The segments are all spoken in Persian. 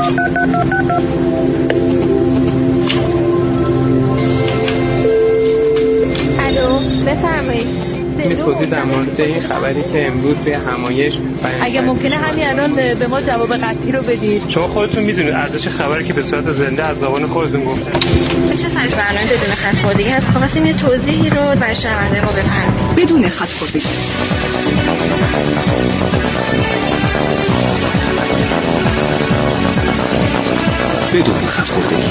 الو بفرمایید. توضیح در مورد این خبری که امروز به همایش اگه ممکنه همین الان به ما جواب قطعی رو بدید، چون خودتون میدونید ارزش خبری که به صورت زنده از زبان خودتون گفتن. چه سرش برنامه بدون خط خوردگی هست؟ خواستیم یه توضیحی رو برای شنونده ما بفرمایید. بدون خط خوردگی. بدون خط خوردگی.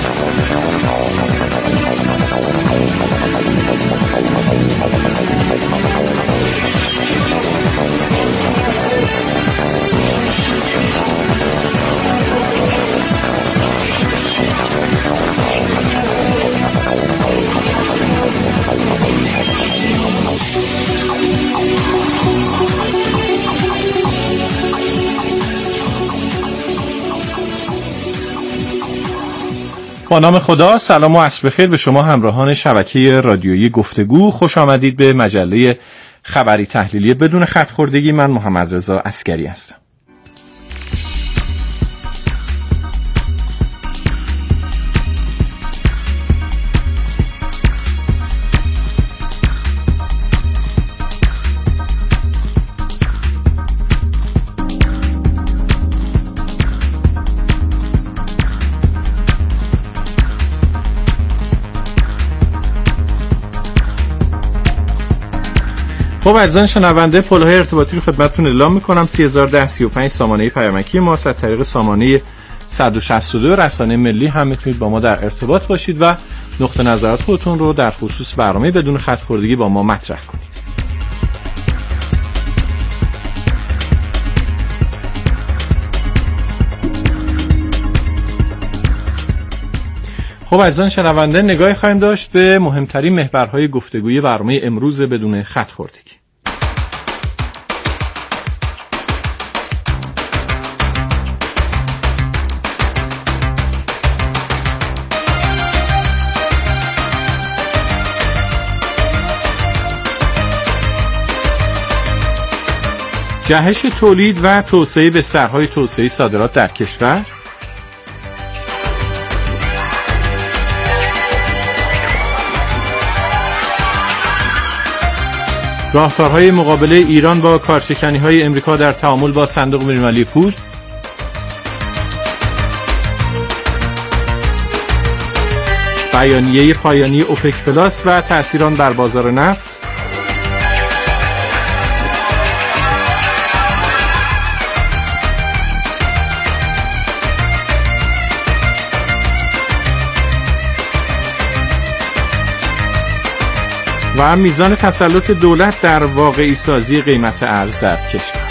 با نام خدا، سلام و عصر بخیر به شما همراهان شبکه رادیویی گفتگو. خوش آمدید به مجله خبری تحلیلی بدون خط خوردگی. من محمد رضا عسکری هستم. خب عزیزان شنونده، پل‌های ارتباطی رو خدمتتون اعلام می‌کنم. 301035 سامانه پیامکی ما، از طریق سامانه 162 رسانه ملی هم میتونید با ما در ارتباط باشید و نقطه نظرات خودتون رو در خصوص برنامه بدون خط خوردگی با ما مطرح کنید. خب عزیزان شنونده، نگاهی خواهیم داشت به مهمترین محورهای گفتگوی برنامه امروز بدون خط خوردگی. جهش تولید و توسعه بسترهای توسعه صادرات در کشور، راهکارهای مقابله ایران با کارشکنی‌های امریکا در تعامل با صندوق بین‌المللی پول، بیانیه پایانی اوپک پلاس و تأثیر آن بر بازار نفت، و میزان تسلط دولت در واقعی سازی قیمت ارز در کشور.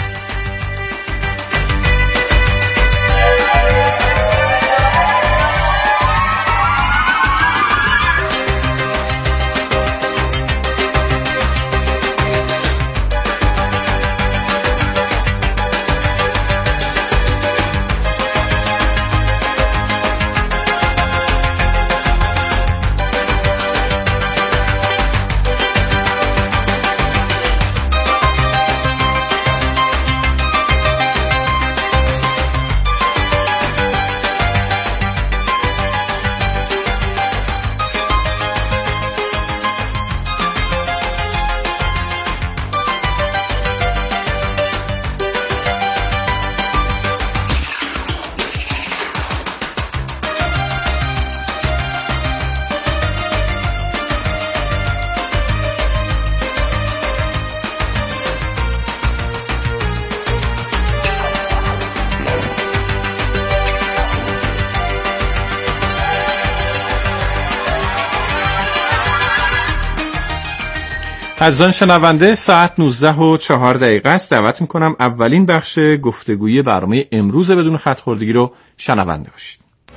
عزیزان شنونده، ساعت 19:04 است. دعوت میکنم اولین بخش گفتگوی برنامه امروز بدون خط خوردگی رو شنونده باشید.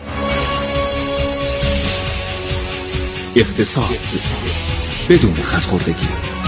اقتصاد بدون خط خوردگی.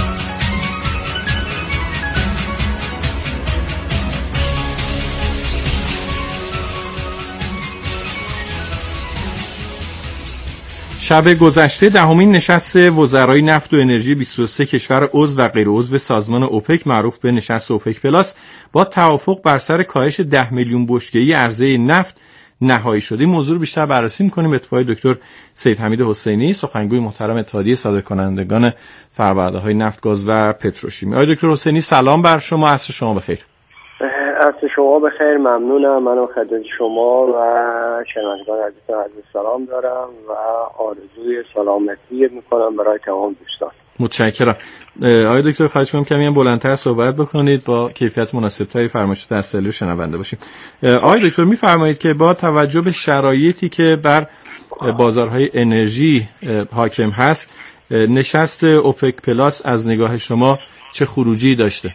شب گذشته دهمین نشست وزرای نفت و انرژی 23 کشور عضو و غیر عضو سازمان اوپک معروف به نشست اوپک پلاس با توافق بر سر کاهش 10 میلیون بشکه‌ای عرضه نفت نهایی شده. این موضوع رو بیشتر بررسی می‌کنیم با اتفاق دکتر سید حمید حسینی، سخنگوی محترم اتحادیه صادرکنندگان فرآورده‌های نفت، گاز و پتروشیمی. آقای دکتر حسینی سلام بر شما، عصر شما بخیر. عصر شما بخیر، ممنونم. منم خدمت شما و شنوندگان عزیز سلام دارم و آرزوی سلامتی می‌کنم برای تمام دوستان. متشکرم. آقای دکتر خواهش می‌کنم کمی بلندتر صحبت بکنید با کیفیت مناسب‌تری فرمایشات اصلی رو شنونده باشیم. آقای دکتر می‌فرمایید که با توجه به شرایطی که بر بازارهای انرژی حاکم هست، نشست اوپک پلاس از نگاه شما چه خروجی داشته؟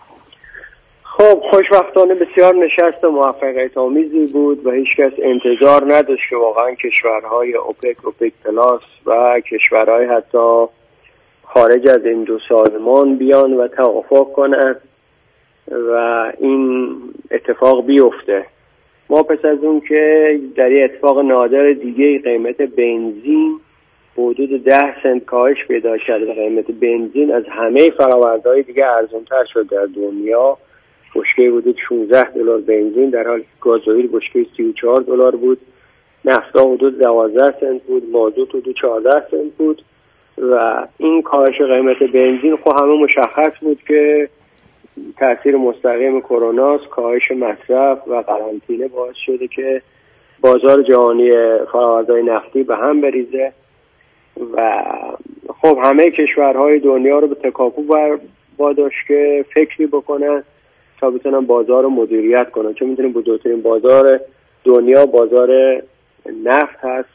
خب خوشبختانه بسیار نشست موفقیت آمیزی بود و هیچکس انتظار نداشت که واقعا کشورهای اوپک پلاس و کشورهای حتی خارج از این دو سازمان بیان و توافق کنند و این اتفاق بیفته. ما پس از اون که در یه اتفاق نادر دیگه قیمت بنزین حدود 10 سنت کاهش پیدا کرده، قیمت بنزین از همه فرآورده‌های دیگه ارزان‌تر شد در دنیا. بشکه حدود 16 دلار بنزین، در حالی که گازوئیل بشکه 34 دلار بود، نفتا حدود 12 سنت بود، مازوت حدود 14 سنت بود و این کاهش قیمت بنزین خب همه مشخص بود که تأثیر مستقیم کرونا است. کاهش مصرف و قرنطینه باعث شده که بازار جهانی فرآورده‌های نفتی به هم بریزه و خب همه کشورهای دنیا رو به تکاپو واداشت که فکری بکنن تا بتونن بازار رو مدیریت کنن، چون می‌دونیم بزرگترین بازار دنیا بازار نفت هست،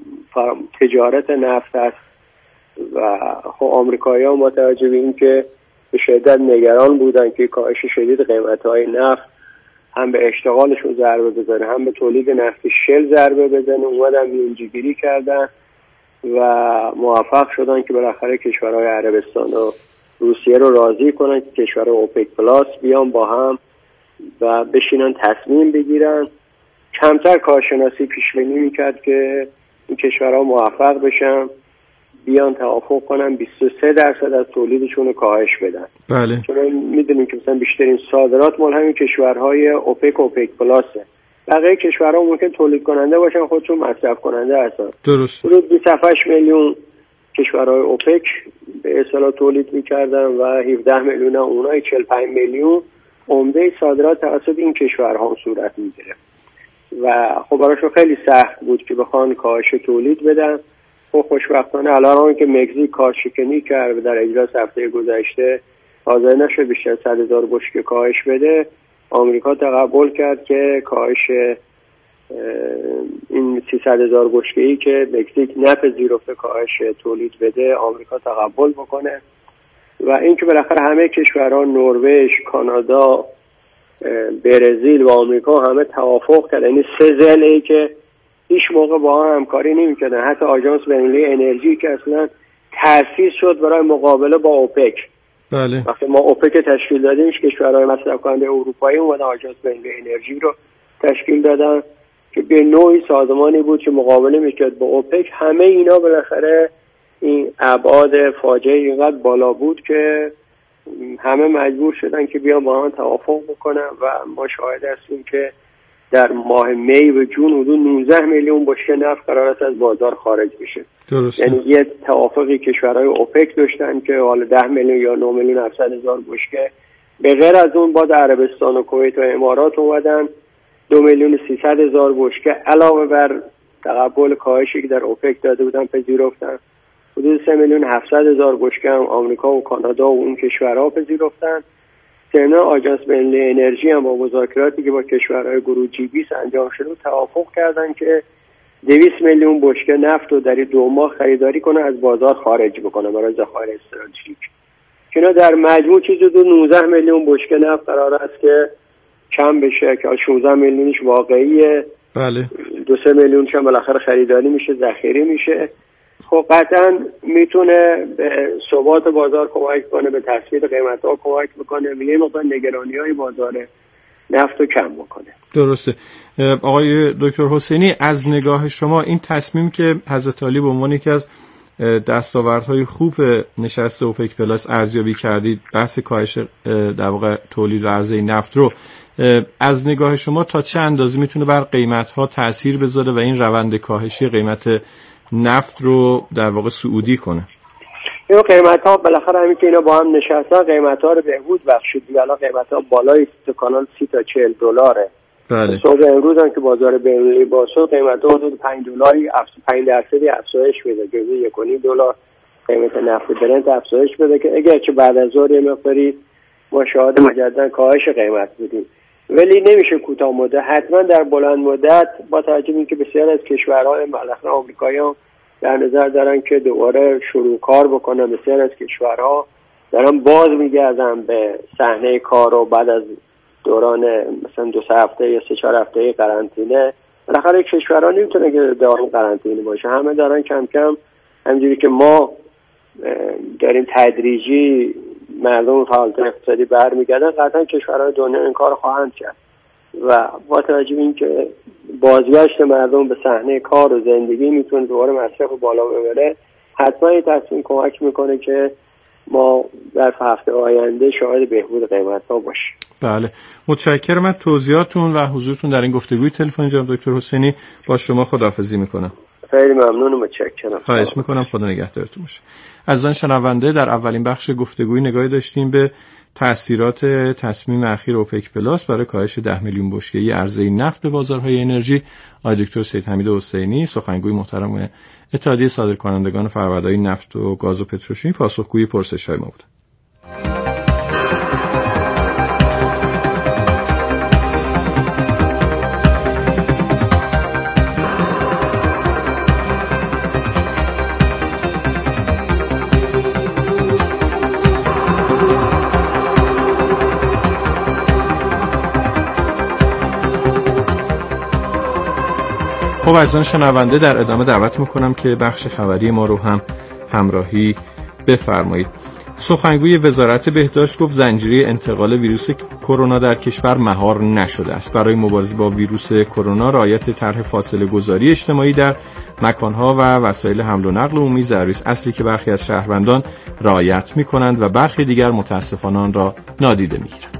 تجارت نفت هست و خب آمریکایی‌ها متوجه به این که به شدت نگران بودن که کاهش شدید قیمت‌های نفت هم به اشتغالشون ضربه بزنه هم به تولید نفت شل ضربه بزنه، اومدن میانجیگیری کردن و موفق شدن که بالاخره کشورهای عربستان و روسیه رو راضی کنن که کشورهای اوپک پلاس بیان با هم و بشینن تصمیم بگیرن. کمتر کارشناسی پیش بینی میکرد که این کشورها موفق بشن بیان توافق کنن 23% از تولیدشون رو کاهش بدن. بله. چون میدونیم که مثلا بیشترین صادرات مال همین کشورهای اوپک پلاسه. بقیه کشورها ممکن تولید کننده باشن خودشون مصرف کننده هستن. درست. حدود 28 میلیون کشورهای اوپک به اصطلاح تولید میکردن و 17 میلیون اونای 45 میلیون عمده صادرات توسط این کشورها صورت میگیره و خب براشون خیلی سخت بود که بخوان کاهش تولید بدن. خب خوشبختانه الان که مکزیک کارشکنی کرد و در اجلاس هفته گذشته حاضر نشد بیشتر 100,000 بشکه کاهش بده، آمریکا تقبل کرد که کاهش این 300,000 بشکه‌ای که مکزیک نپذیرفته کاهش تولید بده آمریکا تقبل بکنه و اینکه بالاخره همه کشورها نروژ، کانادا، برزیل و آمریکا همه توافق کردن. یعنی سه ضلعی که هیچ موقع با هم همکاری نمی‌کردن، حتی آژانس بین‌المللی انرژی که اصلا تأسیس شد برای مقابله با اوپک. بله. وقتی ما اوپک تشکیل دادیم کشورهای مصرف کننده اروپایی اومدن آژانس بین‌المللی انرژی رو تشکیل دادن که به نوعی سازمانی بود که مقابله می‌کرد با اوپک. همه اینا بالاخره این ابعاد فاجعه اینقدر بالا بود که همه مجبور شدن که بیان با هم توافق بکنن و ما شاهد هستیم که در ماه می و جون حدود 19 میلیون بشکه نفت قرار است از بازار خارج بشه. درست. یعنی یه توافقی کشورهای اوپک داشتن که حالا 10 میلیون یا 9 میلیون 700,000 بشکه، به غیر از اون بعد عربستان و کویت و امارات اومدن 2 میلیون 300,000 بشکه علاوه بر تقبل کاهشی که در اوپک داده بودن پذیرفتن. حدود 3 میلیون 700,000 بشکه هم آمریکا و کانادا و اون کشورها پذیرفتن. ضمن آژانس بین‌المللی انرژی هم با مذاکراتی که با کشورهای گروه G20 انجام شده توافق کردن که 200 میلیون بشکه نفت رو در 2 ماه خریداری کنه از بازار خارج بکنه برای ذخایر استراتژیک. که اینا در مجموع چیزی حدود 19 میلیون بشکه نفت قرار است که کم بشه که 16 میلیونش واقعیه. بله. 2-3 میلیونش هم بالاخره خریداری میشه، ذخیره میشه. خب قطعا میتونه به ثبات بازار کمک کنه، به تثبیت قیمت‌ها کمک بکنه و یه مقدار نگرانی‌های بازار نفت رو کم بکنه. درسته. آقای دکتر حسینی از نگاه شما این تصمیم که حضرت علی به عنوان یکی از دستاوردهای خوب نشست اوپک پلاس ارزیابی کردید، بحث کاهش در واقع تولید و عرضه نفت رو، از نگاه شما تا چه اندازه میتونه بر قیمت‌ها تأثیر بذاره و این روند کاهشی قیمت نفت رو در واقع صعودی کنه؟ این قیمت‌ها بالاخره همین که اینا با هم نشستن قیمت‌ها رو بهبود بخشید. الان قیمت‌ها بالای کانال 30 تا 40 دلاره. بله. صبح امروز هم که بازار بین‌المللی باز شد قیمت‌ها حدود 5 دلاری 5% افزایش پیدا کرده. 1.5 دلار قیمت نفت برنت افزایش بده که اگرچه بعد از ظهر یه مقداری ما شاهد مجددا کاهش قیمت بودیم، ولی نمیشه کوتاه مدت، حتما در بلند مدت با توجه به اینکه بسیار از کشورهای بالاخره آمریکایی‌ها در نظر دارن که دوباره شروع کار بکنن، بسیار از کشورها دارن باز میگردن به صحنه کار و بعد از دوران مثلا 2-3 هفته یا 3-4 هفته قرنطینه بالاخره کشورها نمیتونه که دائم قرنطینه باشه، همه دارن کم کم همونجوری که ما داریم تدریجی مردم فعالیت اقتصادی برمیگردن، قطعا کشورهای دنیا این کار خواهند کرد و با توجه به اینکه بازگشت مردم به صحنه کار و زندگی میتونه دوباره مصرف بالا ببره، حتما این تصمیم کمک میکنه که ما در هفته آینده شاهد بهبود قیمت‌ها باشیم. بله، متشکرم از توضیحاتون و حضورتون در این گفتگوی تلفنی. جناب دکتر حسینی با شما خداحافظی میکنم. خیلی ممنون و متشکرم. خواهش میکنم، خدا نگهدارتون باشه. عزیزان شنونده، در اولین بخش گفتگوی نگاهی داشتیم به تأثیرات تصمیم اخیر اوپک پلاس برای کاهش 10 میلیون بشکه‌ای عرضه نفت به بازارهای انرژی. آقای دکتر سید حمید حسینی، سخنگوی محترم اتحادیه صادرکنندگان فرآوردهای نفت و گاز و پتروشیمی، پاسخگوی پرسش‌های ما بود. خب عزیزان شنونده، در ادامه دعوت میکنم که بخش خبری ما رو هم همراهی بفرمایید. سخنگوی وزارت بهداشت گفت زنجیره انتقال ویروس کرونا در کشور مهار نشده است. برای مبارزه با ویروس کرونا رعایت طرح فاصله گذاری اجتماعی در مکانها و وسایل حمل و نقل عمومی ضروری است، اصلی که برخی از شهروندان رعایت میکنند و برخی دیگر متاسفانه آن را نادیده میگیرند.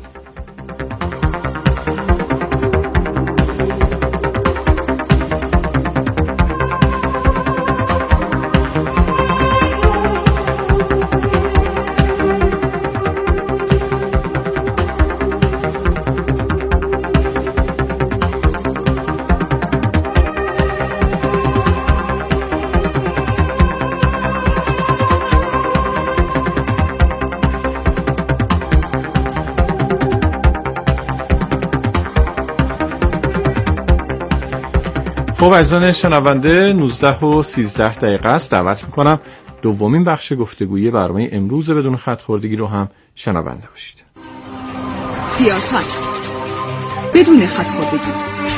خب عزیزان شنونده، 19:13 است. دعوت میکنم دومین بخش گفتگویی برنامه امروز بدون خط خوردگی رو هم شنونده باشید. سیاست بدون خط خوردگی.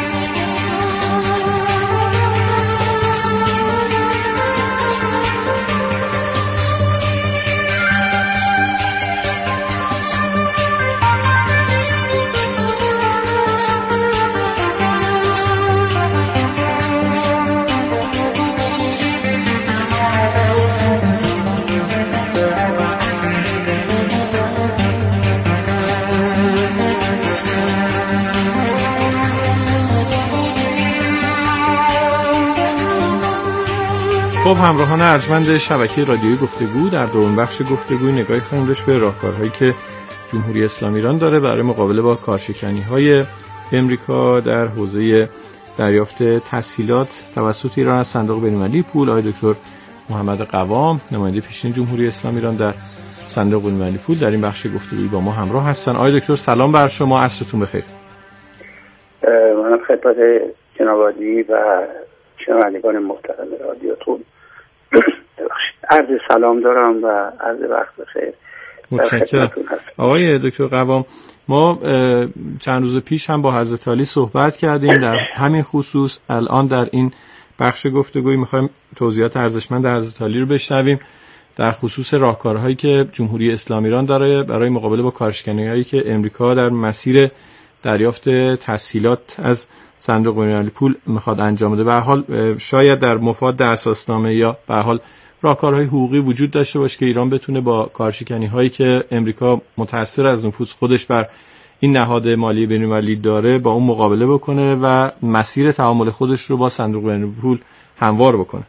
خب همراهان ارجمند شبکه رادیویی گفتگو، در دومین بخش گفتگوی نگاهی خواهیم داشت به راهکارهایی که جمهوری اسلامی ایران داره برای مقابله با کارشکنی‌های امریکا در حوزه دریافت تسهیلات توسط ایران از صندوق بین‌المللی پول. آقای دکتر محمد قوام، نماینده پیشین جمهوری اسلامی ایران در صندوق بین‌المللی پول، در این بخش گفتگویی با ما همراه هستن. آقای دکتر سلام بر شما، عصرتون بخیر. من خدمت جناب عالی و شنوندگان محترم رادیوتون عرض سلام دارم و عرض وقت بخیر. متشکرم. آقای دکتر قوام، ما چند روز پیش هم با حضرت علی صحبت کردیم در همین خصوص. الان در این بخش گفتگویی میخوایم توضیحات ارزشمند حضرت علی رو بشنویم در خصوص راهکارهایی که جمهوری اسلامی ایران داره برای مقابله با کارشکنی‌هایی که امریکا در مسیر دریافت تسهیلات از صندوق بین‌المللی پول میخواد انجام بده. به هر حال شاید در مفاد اساسنامه یا به هر حال راهکارهای حقوقی وجود داشته باشه که ایران بتونه با کارشکنی‌هایی که امریکا متأثر از نفوذ خودش بر این نهاد مالی بین‌المللی داره با اون مقابله بکنه و مسیر تعامل خودش رو با صندوق بین پول هموار بکنه.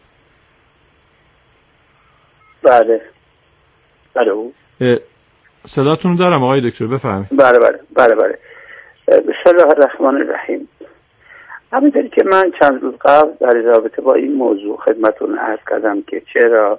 بله. صداتون دارم آقای دکتر، بفرمایید. بله. بسم الله الرحمن الرحیم. همینطوری که من چند روز قبل در رابطه با این موضوع خدمتتون عرض کردم که چرا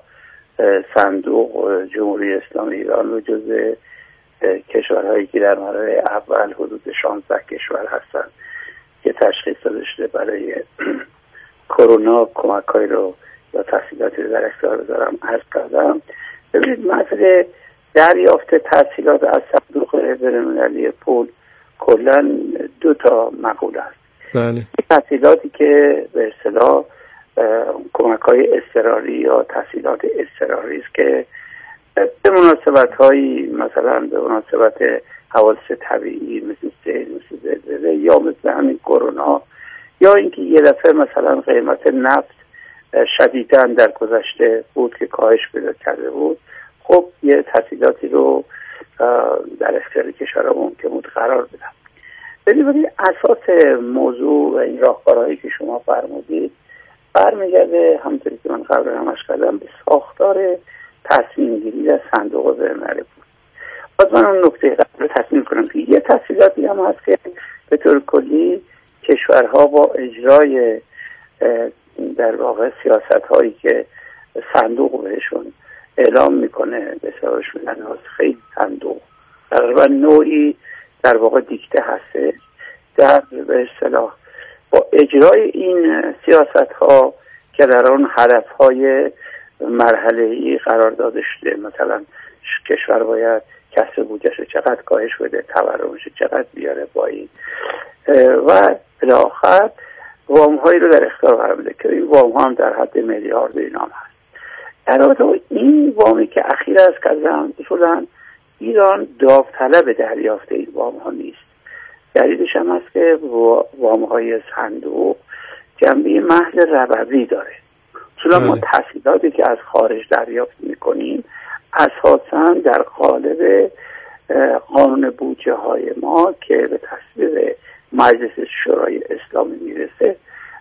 صندوق جمهوری اسلامی ایران رو جزء کشورهایی که در مرحله اول حدود 16 کشور هستن که تشخیص داده شده برای کرونا کمک‌هایی رو یا تسهیلاتی رو در اختیار بذارم عرض کردم. ببینید مسئله دریافت تسهیلات از صندوق بین‌المللی پول کلاً 2 تا مقوله است. بله. تسهیلاتی که به اصطلاح کمک‌های اضطراری یا تسهیلات اضطراری است که به مناسبت‌هایی مثلا به مناسبت حوادث طبیعی مثل سیل، مثل زلزله یا مثل همین کرونا، یا اینکه یه دفعه مثلا قیمت نفت شدیداً در گذشته بود که کاهش پیدا کرده بود، خب یه تسهیلاتی رو در اختیار کشورها ممکن بود قرار بدن. ولی اساس موضوع و این راهکارهایی که شما فرمودید برمیگرده همونطوری که من قبل همش کردم به ساختار تصمیم گیری در صندوق بین‌المللی بود. باز من اون نکته قبل تصمیم کنم که یه تسهیلاتی هم هست که به طور کلی کشورها با اجرای در واقع سیاست هایی که صندوق بهشون اعلام میکنه به سرش میدن خیلی صندوق تقریبا نوعی در واقع دیکته هسته در به اصطلاح با اجرای این سیاست ها که در آن هدف های مرحله‌ای قرار داده شده، مثلا کشور باید کسب بودجه‌اش چقدر کاهش بده، تورمش چقدر بیاره با این و الی آخر وام هایی رو در اختیار قرار بده که این وام ها هم در حد میلیارد اینام هست. در رابطه با این وامی که اخیر از کردم اصولا ایران داوطلب دریافت این وام ها نیست. دلیلش هم هست که وام های صندوق جنبه محض ربوی داره. اصولا ما تسهیلاتی که از خارج دریافت میکنیم اساسا در قالب قانون بودجه های ما که به تصویب مجلس شورای اسلامی میرسه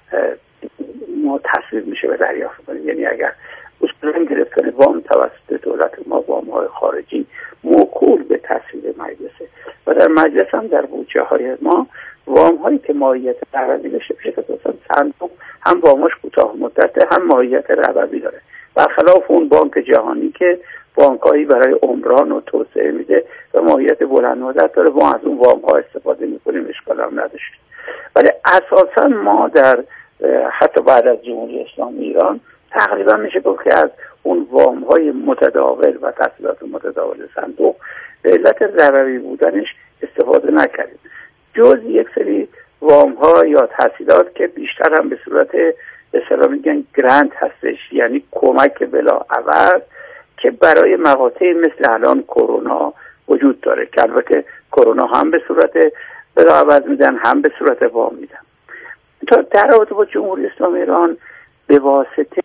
ما تصویب میشه به دریافت کنیم. یعنی اگر اصولا گرفتن وام توسط دولت ما وام های خارجی موکول به تصویب مجلسه و در مجلس هم در بودجه های ما وام هایی که ماهیت ربوی داشته باشه که اصلا صندوق هم وامش کوتاه مدته هم ماهیت ربوی داره، برخلاف اون بانک جهانی که بانکایی برای عمران و توسعه میده و ماهیت بلند مدت داره. ما از اون وام ها استفاده میکنیم، اشکال هم نداشتیم. ولی اساسا ما در حتی بعد از جمهوری اسلامی ایران تقریبا میشه گفت که از اون وام های متداول و تسهیلات متداول صندوق به علت ربوی بودنش استفاده نکردیم، جز یک سری وام ها یا تسهیلات که بیشتر هم به صورت اصطلاح میگن گرانت هستش، یعنی کمک بلا عوض که برای مقاطعی مثل الان کرونا وجود داره که البته کرونا هم به صورت بلا عوض میدن هم به صورت وام میدن. تا در رابطه با جمهوری اسلامی ایران به واسطه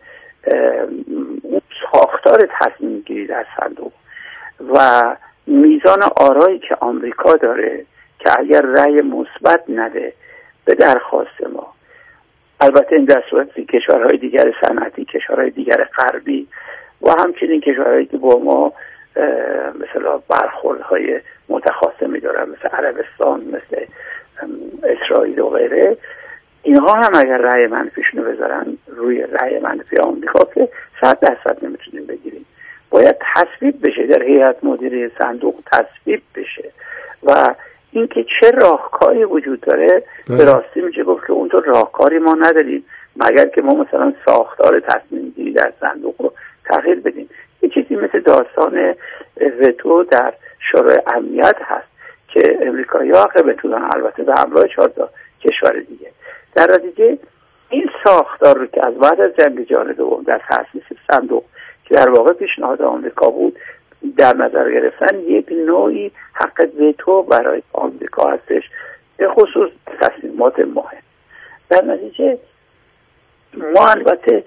ساختار تصمیم گیری در صندوق و میزان آرایی که آمریکا داره که اگر رأی مثبت نده به درخواست ما، البته این در صورتی کشورهای دیگر صنعتی، کشورهای دیگر غربی و همچنین کشورهایی که با ما مثلا برخوردهای متخاصمی دارن مثل عربستان، مثل اسرائیل و غیره، اینها هم اگر رأی منفیشونو بذارن روی رأی منفی آمریکا که 100% نمیتونیم بگیریم، باید تصویب بشه در هیئت مدیره صندوق تصویب بشه و اینکه چه راهکاری وجود داره به راستی میشه گفت که اونطور راهکاری ما نداریم مگر که ما مثلا ساختار تصمیم گیری در صندوق رو تغییر بدیم. یه چیزی مثل داستان وتو در شورای امنیت هست که امریکایی‌ها حق وتو دارن، البته به همراه 4 کشور دیگه. در نتیجه این ساختار رو که از بعد از جنگ جهانی دوم در تأسیس صندوق که در واقع پیشنهاد آمریکا بود در نظر گرفتن، یک نوعی حق وتو برای آمریکا هستش به خصوص تصمیمات مهم. در نتیجه ما البته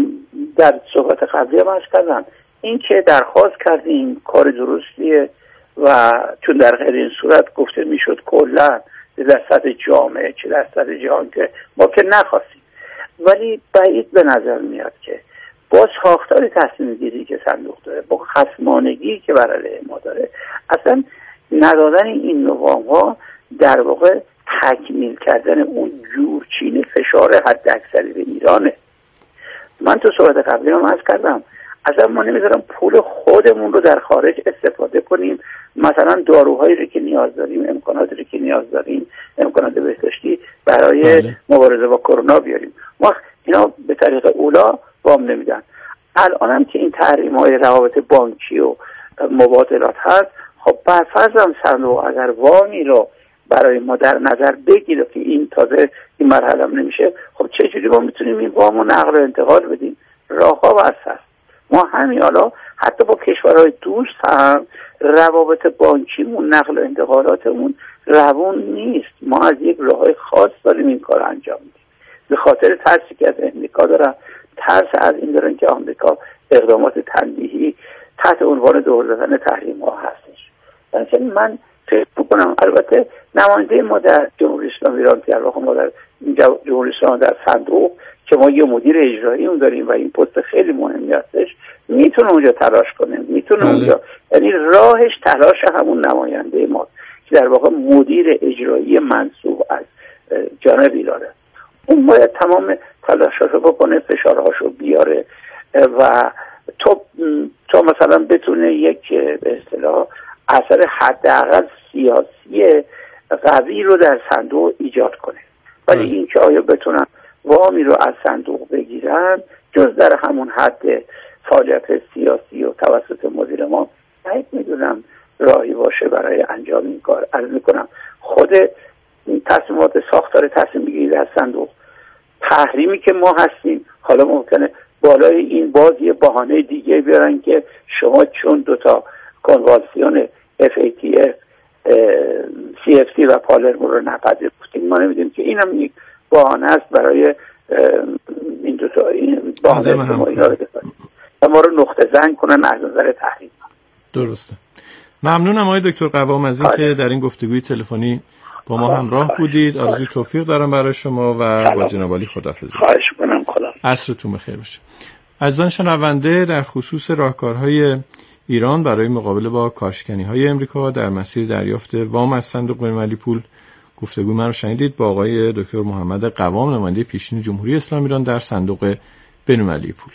در صحبت قبلی هم عرض کردم این که درخواست کردیم کار درستیه و چون در غیر این صورت گفته میشد کلا در سطح جامعه چه در سطح جهان که ما که نخواستیم، ولی بعید به نظر میاد که با ساختار تصمیم گیری که صندوق داره، با خصمانگی که بر علیه ما داره، اصلا ندادن این نوام ها در واقع تکمیل کردن اون جورچین فشار حد اکثری به ایرانه. من تو صحبت قبلی هم عرض کردم اصلا ما نمیذارم پول خودمون رو در خارج استفاده کنیم، مثلا داروهایی رو که نیاز داریم، امکاناتی رو که نیاز داریم، امکانات بهداشتی برای مبارزه با کرونا بیاریم. ما اینا به طریق اولا وام نمیدن. الان هم که این تحریم‌های روابط بانکی و مبادلات هست، خب برفرضم صندوق اگر وامی رو برای ما در نظر بگیره که این تازه این مرحله هم نمیشه، خب چجوری ما میتونیم این وامو نقل و انتقال بدیم؟ راه‌ها واسه است. ما همین حالا حتی با کشورهای دوست هم روابط بانکیمون، نقل و انتقالاتمون روون نیست. ما از یک راه‌های خاص داریم این کار انجام میدیم، به خاطر ترسی که از امریکا دارن، ترس از این دارن که آمریکا اقدامات تنبیهی تحت عنوان دور زدن تحریم‌ها هستش. مثلا من فکر می‌کنم البته نماینده ما در جمهوری اسلامی ایران که در واقع ما در جمهوری اسلامی در صندوق که ما یه مدیر اجرایی اون داریم و این پست خیلی مهمی هستش، میتونه اونجا تلاش کنه، میتونه اونجا، یعنی راهش تلاش همون نماینده ما که در واقع مدیر اجرایی منصوب از جانب ایرانه، اون باید تمام تلاشاشو بکنه، فشارهاشو بیاره و تا مثلا بتونه یک به اصطلاح اثر حداقل سیاسی قوی رو در صندوق ایجاد کنه. ولی این که آیا بتونن وامی رو از صندوق بگیرن جز در همون حد فعالیت سیاسی و توسط مدیر ما، باید میدونم راهی باشه برای انجام این کار. عرض میکنم خود تصمیمات ساختار تصمیم بگیری در صندوق، تحریمی که ما هستیم، حالا ممکنه بالای این باز یه بهانه دیگه بیارن که شما چون دوتا کنوانسیون FATF CFC و پالرمو رو نپذیرفتیم، ما نمیدونیم که این هم یک بهانه است برای این دوتا این بهانه ما اینا رو بکنیم و ما رو نقطه زنگ کنن از نظر تحریم. درسته. ممنونم آقای دکتر قوام از این که در این گفتگوی تلفنی با ما همراه بودید. آرزوی توفیق دارم برای شما و با جناب عالی خداحافظی. خواهش می‌کنم. خدا عصرتون بخیر باشه. عزیزان شنونده، در خصوص راهکارهای ایران برای مقابله با کاشکنی‌های امریکا در مسیر دریافت وام از صندوق بین‌المللی پول گفتگوی من رو شنیدید با آقای دکتر محمد قوام، نماینده پیشین جمهوری اسلامی ایران در صندوق بین‌المللی پول.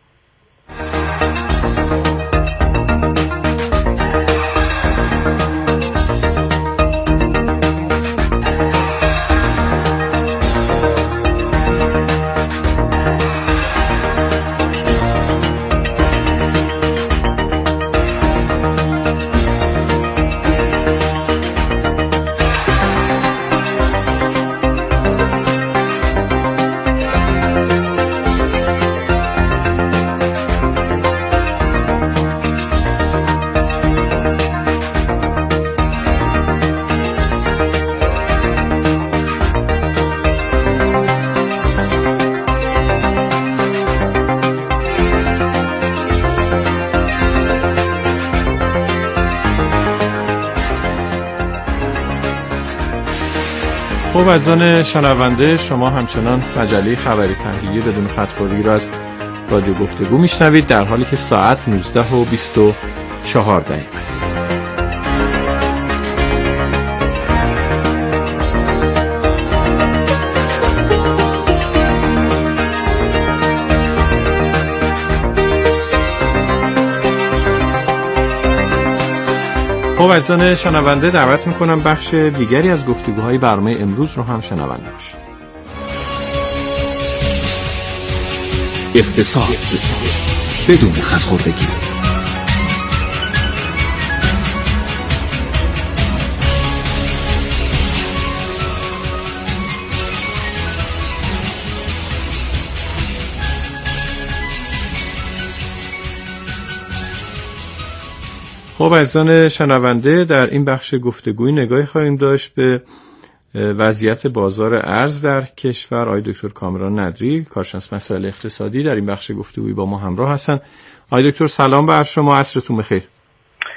خب عزیزان شنونده، شما همچنان مجله خبری تحلیلی بدون خط‌خوری را از رادیو گفتگو میشنوید در حالی که ساعت 19:24 است. خب عزیزان شنونده، دعوت میکنم بخش دیگری از گفتگوهای برنامه امروز رو هم شنونده باشید. اقتصاد بدون خط‌خوردگی. خب عزیزان شنونده، در این بخش گفتگوی نگاهی خواهیم داشت به وضعیت بازار ارز در کشور. آقای دکتر کامران ندری، کارشناس مسائل اقتصادی، در این بخش گفتگوی با ما همراه هستند. آقای دکتر سلام بر شما، عصرتون بخیر.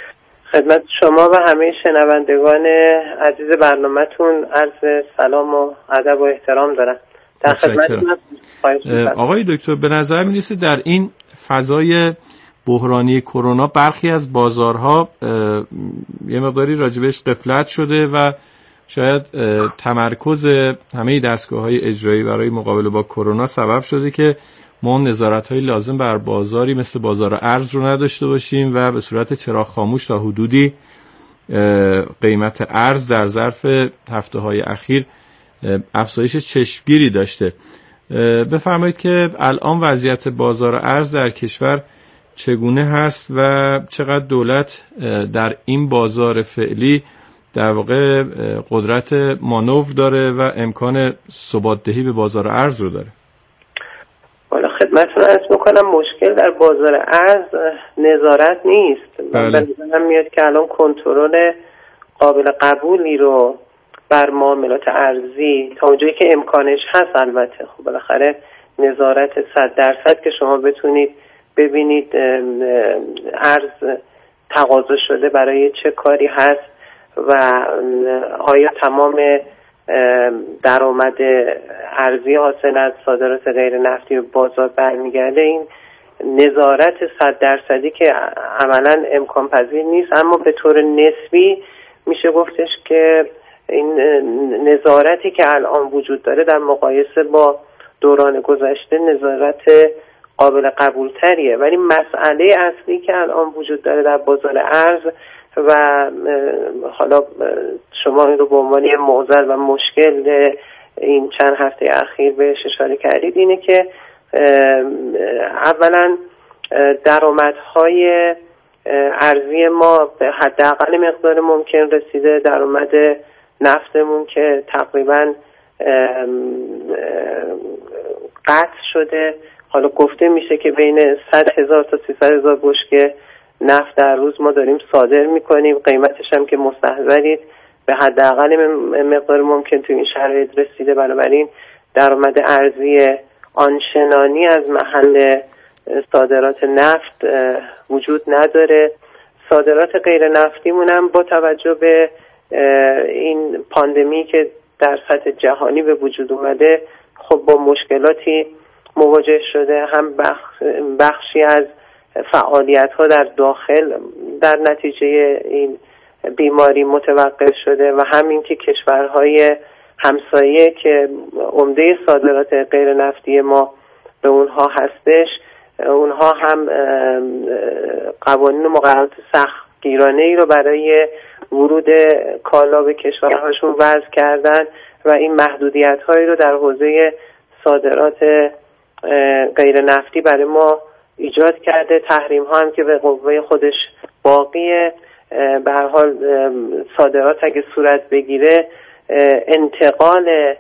خدمت شما و همه شنوندگان عزیز برنامه‌تون عرض سلام و ادب و احترام دارم. در خدمتتون. آقای دکتر، به نظر می‌رسه در این فضای بحرانی کرونا برخی از بازارها یه مقداری راجبش غفلت شده و شاید تمرکز همه دستگاه‌های اجرایی برای مقابله با کرونا سبب شده که ما نظارت‌های لازم بر بازاری مثل بازار ارز رو نداشته باشیم و به صورت چراغ خاموش تا حدودی قیمت ارز در ظرف هفته‌های اخیر افزایش چشمگیری داشته. بفرمایید که الان وضعیت بازار ارز در کشور چگونه هست و چقدر دولت در این بازار فعلی در واقع قدرت مانور داره و امکان ثبات‌دهی به بازار ارز رو داره؟ والا خدمتتون عرض میکنم مشکل در بازار ارز نظارت نیست. من به نظرم میاد که الان کنترل قابل قبولی رو بر معاملات ارزی تا اونجایی که امکانش هست، البته خب بالاخره نظارت 100% که شما بتونید ببینید ارز تقاضا شده برای چه کاری هست و آیا تمام درآمد ارزی حاصل از صادرات غیر نفتی به بازار برمیگرده. این نظارت 100% که عملا امکان پذیر نیست، اما به طور نسبی میشه گفتش که این نظارتی که الان وجود داره در مقایسه با دوران گذشته نظارت قابل قبول تریه. ولی مسئله اصلی که الان وجود داره در بازار ارز و حالا شما این رو به عنوان معضل و مشکل این چند هفته اخیر بهش اشاره کردید اینه که اولا درآمدهای ارزی ما به حداقل مقدار ممکن رسیده. درآمد نفتمون که تقریبا قطع شده، حالا گفته میشه که بین 100,000 تا 300,000 بشکه نفت در روز ما داریم صادر میکنیم. قیمتش هم که مستحضرید به حداقل مقدار ممکن تو این شرایط رسیده. بنابراین درآمد ارزی آنچنانی از محل صادرات نفت وجود نداره. صادرات غیر نفتیمون هم با توجه به این پاندمی که در سطح جهانی به وجود اومده خب با مشکلاتی مواجه شده. هم بخشی از فعالیت ها در داخل در نتیجه این بیماری متوقف شده و همین که کشورهای همسایه که عمده صادرات غیر نفتی ما به اونها هستش، اونها هم قوانین و مقررات سختگیرانه ای رو برای ورود کالا به کشورهاشون وضع کردن و این محدودیت هایی رو در حوزه صادرات غیر نفتی برای ما ایجاد کرده. تحریم ها هم که به قوه خودش باقیه. به هر حال صادرات اگه صورت بگیره انتقال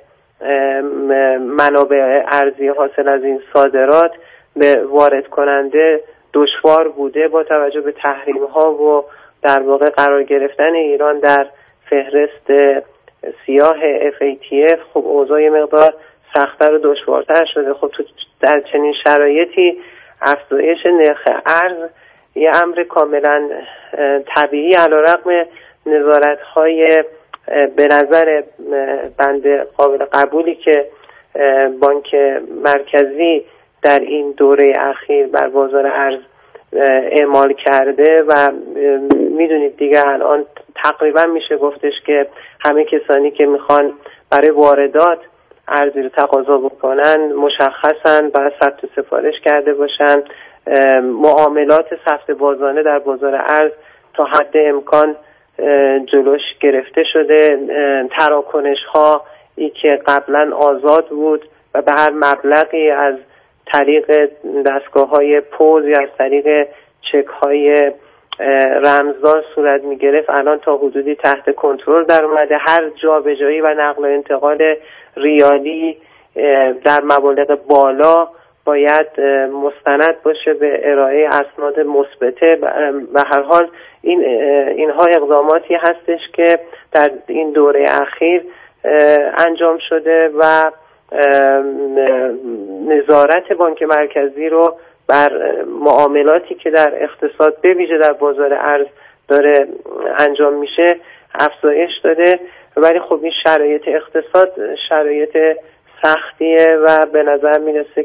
منابع ارزی حاصل از این صادرات به وارد کننده دشوار بوده با توجه به تحریم ها و در واقع قرار گرفتن ایران در فهرست سیاه FATF. خب اوضاع مقدار سخت‌تر و دشوارتر شده. خب تو در چنین شرایطی افزایش نرخ ارز یه امر کاملا طبیعی علیرغم نظارت‌های به نظر بنده قابل قبولی که بانک مرکزی در این دوره اخیر بر بازار ارز اعمال کرده و میدونید دیگه الان تقریبا میشه گفتش که همه کسانی که میخوان برای واردات ارزی رو تقاضا بکنن مشخصاً باید ثبت سفارش کرده باشن. معاملات سفت بازانه در بازار ارز تا حد امکان جلوش گرفته شده. تراکنش ها ای که قبلا آزاد بود و به هر مبلغی از طریق دستگاه های پوز یا از طریق چک های رمزدار صورت می گرفت، الان تا حدودی تحت کنترل در اومده. هر جابجایی و نقل و انتقال ریالی در مبالغ بالا باید مستند باشه به ارائه اسناد مثبته. به هر حال اینها اقداماتی هستش که در این دوره اخیر انجام شده و نظارت بانک مرکزی رو بر معاملاتی که در اقتصاد به ویژه در بازار ارز داره انجام میشه افزایش داده، ولی خب این شرایط اقتصاد شرایط سختیه و به نظر میرسه